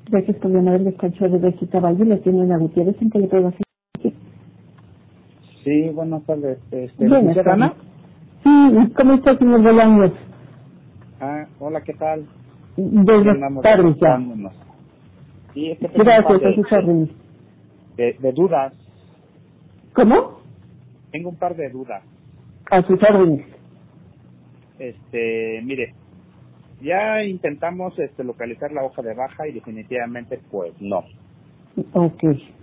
Gracias por llamar el despacho de Bésita Valle. Le tiene una Gutiérrez. ¿En qué le puedo hacer? Sí, buenas tardes. Buenas tardes. ¿Ana? Sí, ¿cómo está, señor Bolaños? Hola, ¿qué tal? Aquí Buenas andamos tardes ya. reportándonos. Sí, es que tengo un par Gracias, a sus órdenes. de dudas. ¿Cómo? Tengo un par de dudas. A sus órdenes. Mire, ya intentamos localizar la hoja de baja y definitivamente pues no. Ok.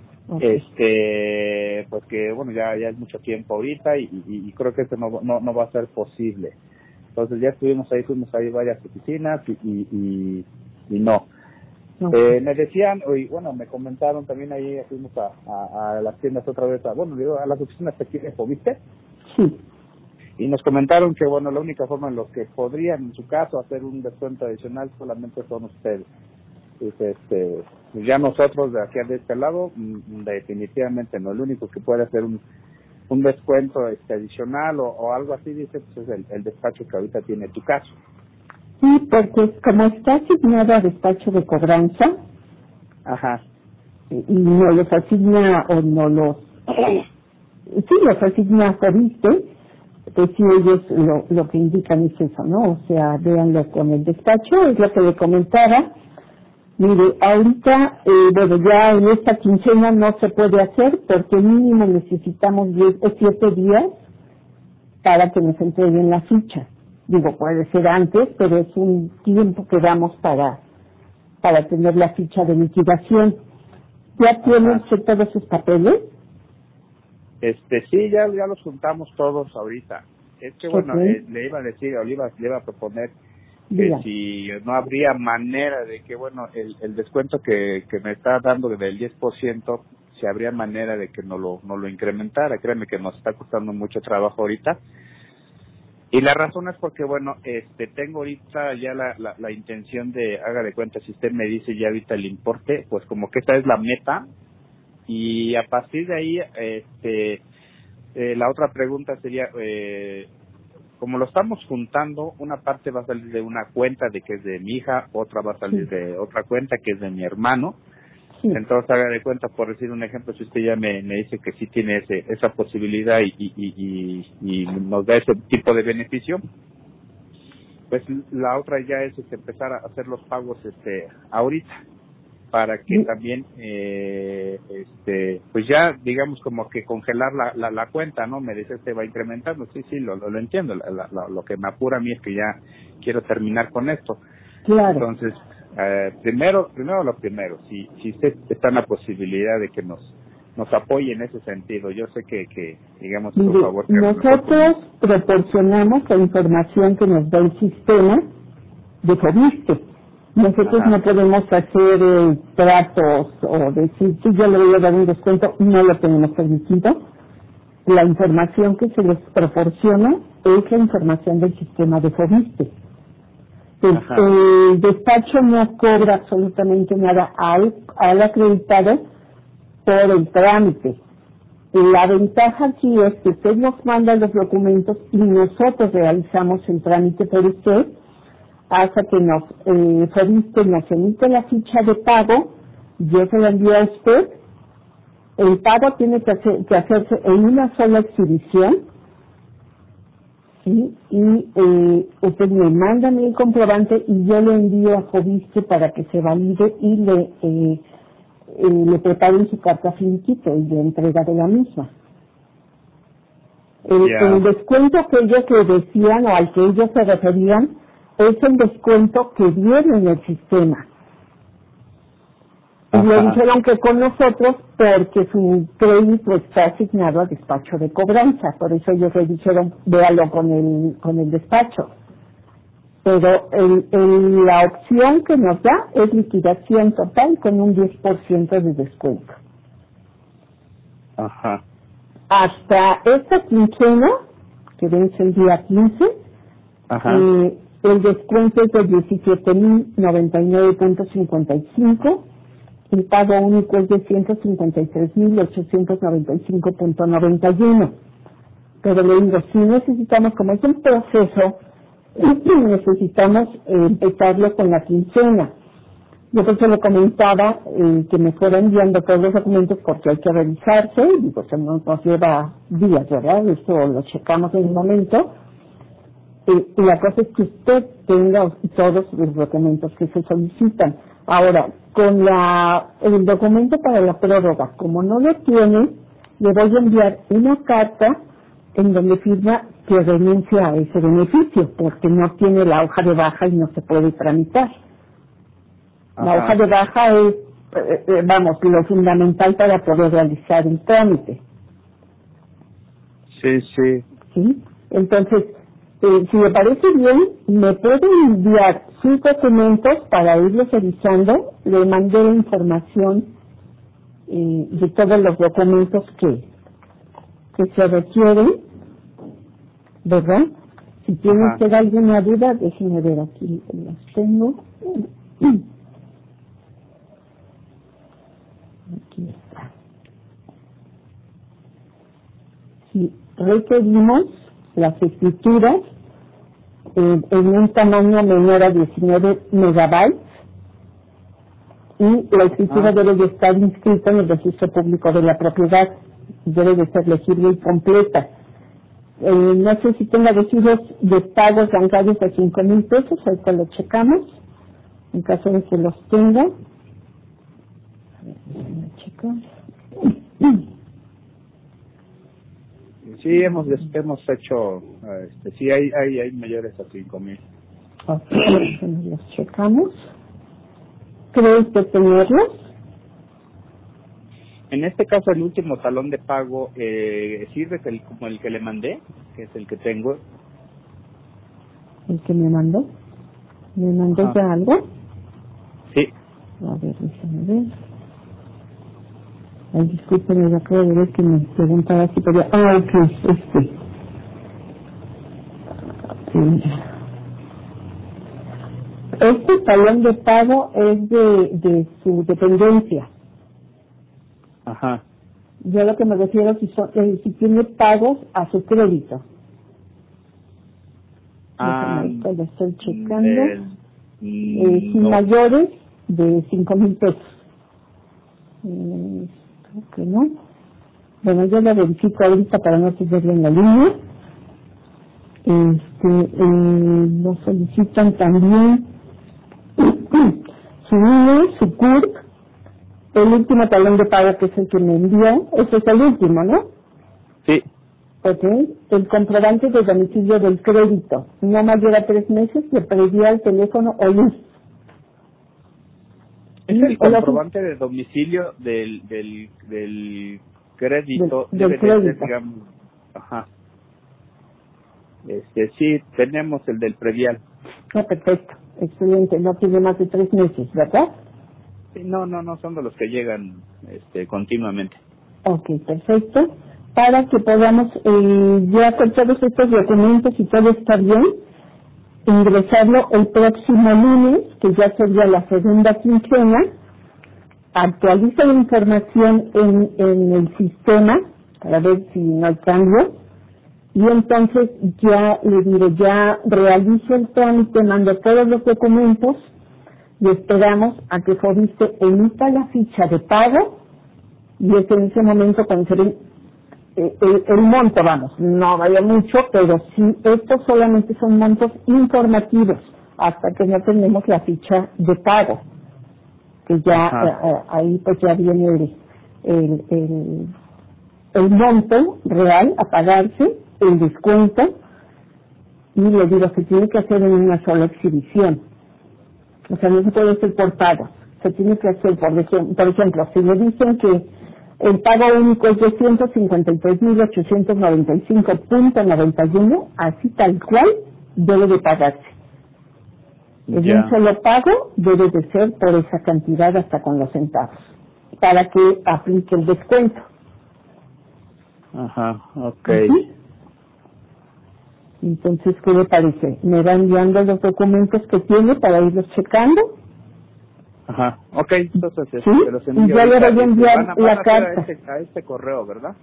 Pues que bueno, ya es mucho tiempo ahorita y creo que esto no va a ser posible. Entonces ya fuimos ahí varias oficinas y no. Okay. Me decían, y bueno, me comentaron también ahí, fuimos a las tiendas otra vez, a las oficinas aquí de Foviste, Sí. y nos comentaron que bueno, la única forma en la que podrían en su caso hacer un descuento adicional solamente son ustedes. Entonces, ya nosotros de aquí de este lado, definitivamente no, el único que puede hacer un descuento adicional o algo así, dice, pues es el despacho que ahorita tiene tu caso. Sí, porque como está asignado a despacho de cobranza, Ajá. y no los asigna o no los... Sí, los asigna Foviste, pues sí, ellos lo que indican es eso, ¿no? O sea, véanlo con el despacho, es lo que le comentaba. Mire, ahorita, bueno, ya en esta quincena no se puede hacer porque mínimo necesitamos 7 días para que nos entreguen la ficha. Digo, puede ser antes, pero es un tiempo que damos para tener la ficha de liquidación. ¿Ya tienen Ajá. usted todos sus papeles? Sí, ya los juntamos todos ahorita. Es que Ok, bueno, le iba a decir, o le iba a proponer que diga. si no habría manera de que, bueno, el descuento que me está dando del 10%, si habría manera de que no lo incrementara. Créeme que nos está costando mucho trabajo ahorita. Y la razón es porque, bueno, tengo ahorita ya la intención de, haga de cuenta, si usted me dice ya ahorita el importe, pues como que esa es la meta. Y a partir de ahí, la otra pregunta sería, como lo estamos juntando, una parte va a salir de una cuenta de que es de mi hija, otra va a salir Sí, de otra cuenta que es de mi hermano. sí. Entonces, haga de cuenta, por decir un ejemplo, si usted ya me dice que sí tiene esa posibilidad y nos da ese tipo de beneficio, pues la otra ya es empezar a hacer los pagos ahorita, para que Di- también pues ya digamos como que congelar la cuenta, ¿no? Me dice va incrementando, sí lo entiendo. Lo que me apura a mí es que ya quiero terminar con esto. Claro. Entonces, primero lo primero, si usted está en la posibilidad de que nos apoye en ese sentido, yo sé que digamos es un Mire, favor que a lo mejor pues nosotros proporcionamos la información que nos da el sistema de Foviste. Nosotros no ajá, podemos hacer tratos o decir, si yo le voy a dar un descuento, no lo tenemos permitido. La información que se les proporciona es la información del sistema de Foviste. ajá, El despacho no cobra absolutamente nada al acreditado por el trámite. La ventaja aquí es que usted nos manda los documentos y nosotros realizamos el trámite por usted hasta que Foviste nos emite la ficha de pago, yo se la envío a usted. El pago tiene que hacerse en una sola exhibición, ¿sí? Y usted me manda el comprobante y yo le envío a Foviste para que se valide y le preparen su carta finiquito y le entrega de la misma. El ya, descuento que ellos le decían o al que ellos se referían es el descuento que viene en el sistema. Y le ajá, dijeron que con nosotros porque su crédito está asignado al despacho de cobranza. Por eso ellos le dijeron, véalo con el despacho. Pero la opción que nos da es liquidación total con un 10% de descuento. ajá, Hasta esta quincena, que vence el día 15, ajá, el descuento es de 17.099.55, el pago único es de 153.895.91. Pero le digo, si necesitamos, como es un proceso, necesitamos empezarlo con la quincena. Yo por eso le comentaba que me fuera enviando todos los documentos porque hay que revisarse, y pues nos lleva días, ¿verdad? Esto lo checamos en el momento. Y la cosa es que usted tenga todos los documentos que se solicitan. Ahora, con el documento para la prórroga, como no lo tiene, le voy a enviar una carta en donde firma que renuncia a ese beneficio, porque no tiene la hoja de baja y no se puede tramitar. La hoja de baja es, lo fundamental para poder realizar el trámite. Sí, sí. ¿Sí? Entonces, si me parece bien, me puede enviar sus documentos para irlos revisando. Le mandé la información de todos los documentos que se requieren, ¿verdad? Si tiene usted alguna duda, déjenme ver, aquí las tengo. Aquí está. Si requerimos las escrituras en un tamaño menor a 19 megabytes, y la escritura debe de estar inscrita en el registro público de la propiedad, debe de ser legible y completa. No sé si tenga recibos de pagos bancarios de 5,000 pesos, ahorita lo checamos, en caso de que los tenga. A ver, déjenme checar. Sí, hemos hecho, sí hay mayores a 5,000. Ok, los checamos. ¿Cree usted tenerlos? En este caso, el último talón de pago sirve como el que le mandé, que es el que tengo. ¿El que me mandó? ¿Me mandó ya algo? Sí. A ver, déjame ver. Ay, discúlpeme, yo acabo de ver que me preguntaba si podía... ok, Este talón de pago es de su dependencia. Ajá. Yo lo que me refiero si tiene pagos a su crédito. Lo estoy checando. Sin mayores de 5,000 pesos. Creo que no. Bueno, yo lo verifico ahorita para no tenerlo en la línea. Lo solicitan también su INE, su CURP, el último talón de pago que es el que me envió, ese es el último, ¿no? Sí. Ok, el comprobante de domicilio del crédito, no mayor a 3 meses, de predial, teléfono o luz. Es el comprobante de domicilio del crédito, del crédito. Ser, digamos, sí, tenemos el del predial. Perfecto, excelente, no tiene más de 3 meses, ¿verdad? Sí, no, son de los que llegan continuamente. Ok, perfecto. Para que podamos, ya con todos estos documentos y todo está bien, ingresarlo el próximo lunes, que ya sería la segunda quincena, actualiza la información en el sistema para ver si no hay cambio, y entonces ya le diré, ya realizo el trámite, mando todos los documentos y esperamos a que Fobiste emita la ficha de pago, y es en ese momento cuando se ve el monto, no vaya mucho, pero sí, estos solamente son montos informativos hasta que no tenemos la ficha de pago, que ya ahí pues ya viene el monto real a pagarse, el descuento, y le digo, se tiene que hacer en una sola exhibición, o sea, no se puede hacer por pagos, se tiene que hacer, por ejemplo, si le dicen que el pago único es de 153,895.91, así tal cual debe de pagarse. En un solo pago debe de ser por esa cantidad hasta con los centavos, para que aplique el descuento. Ok. Entonces, ¿qué le parece? ¿Me va enviando los documentos que tiene para irlos checando? Ok, entonces ¿Sí? te los envío. Y yo le voy a enviar la carta. A este correo, ¿verdad?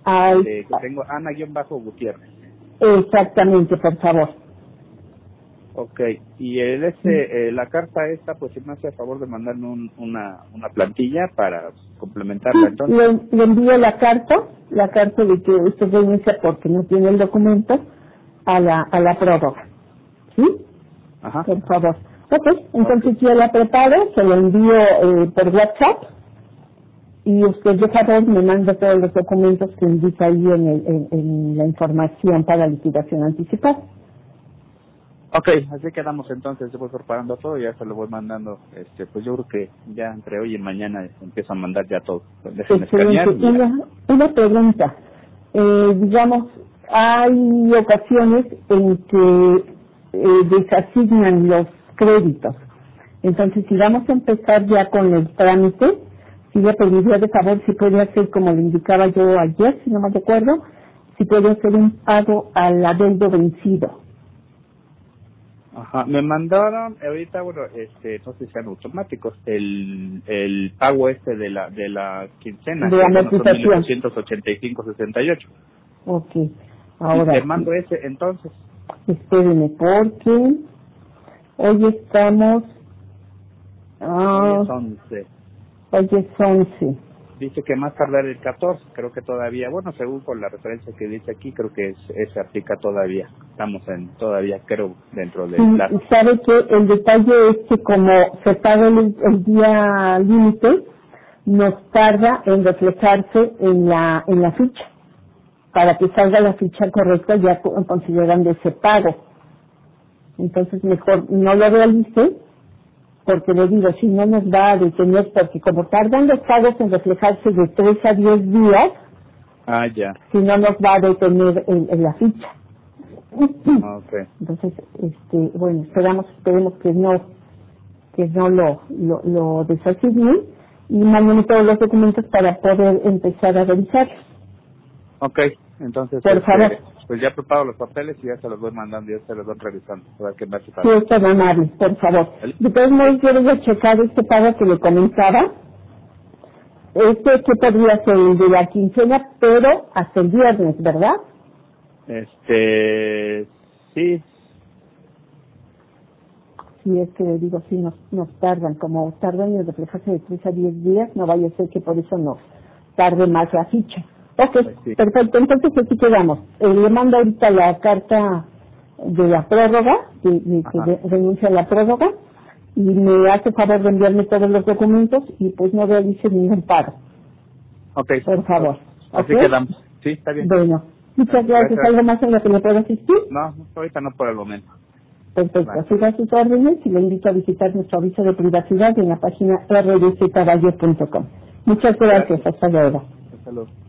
Que tengo Ana-Gutiérrez. Exactamente, por favor. Okay, y la carta esta, pues si me hace a favor de mandarme una plantilla para complementarla, Sí, entonces. le envío la carta de que usted renuncia porque no tiene el documento a la prórroga. ¿Sí? Ajá. Por favor. Ok, entonces Okay. yo la preparo, se la envío por WhatsApp y usted de favor me manda todos los documentos que indica ahí en la información para liquidación anticipada. Okay, así quedamos entonces, yo voy preparando todo y ya se lo voy mandando, pues yo creo que ya entre hoy y mañana empiezo a mandar ya todo. Déjenme escanear Excelente. y ya. Una pregunta. Digamos, hay ocasiones en que desasignan los créditos. Entonces, si vamos a empezar ya con el trámite, sí le pediría de favor si puede hacer, como le indicaba yo ayer, si no me recuerdo, si puede hacer un pago al adeudo vencido. Ajá, me mandaron ahorita, bueno, no sé si sean automáticos, el pago de la quincena, De que bueno, son amortización. 1885.68. Ok. Y Ahora, te mando ese entonces. espérenme, porque hoy estamos, Hoy es 11. hoy es 11. Dice que más tardar el 14, creo que todavía, bueno, según con la referencia que dice aquí, creo que ese aplica todavía. Estamos todavía, creo, dentro del plazo. Y sabe que el detalle es que como se paga el día límite, nos tarda en reflejarse en la ficha, para que salga la ficha correcta ya considerando ese pago. Entonces mejor no lo realice, porque le digo, si no nos va a detener, porque como tardan los pagos en reflejarse de 3 a 10 días, Ah, ya. si no nos va a detener en la ficha. Okay. Entonces, bueno, esperemos que no lo desasignen y manden todos los documentos para poder empezar a revisarlos. Okay, entonces, Por favor. pues ya preparo los papeles y ya se los voy mandando, ya se los voy revisando, a ver qué me hace Sí, falta. es tan amable, por favor. ¿Vale? De todos modos, yo voy a checar este pago que le comentaba. Que podría ser el de la quincena, pero hasta el viernes, ¿verdad? Sí, Sí, es que le digo, sí, nos tardan, como tardan en reflejarse de 3 a 10 días, no vaya a ser que por eso nos tarde más la ficha. Ok, pues sí. perfecto, entonces aquí quedamos. Le mando ahorita la carta de la prórroga, de Ajá. que renuncia a la prórroga, y me hace favor de enviarme todos los documentos y pues no realice ningún pago, Okay. por favor. Así ¿Ok? quedamos. Sí, está bien. Bueno, muchas gracias. Gracias. ¿Algo más en lo que le puedo asistir? No, ahorita no por el momento. Perfecto, Vale. siga sus órdenes y le invito a visitar nuestro aviso de privacidad en la página rdccaballo.com. Muchas gracias, hasta luego. Hasta luego.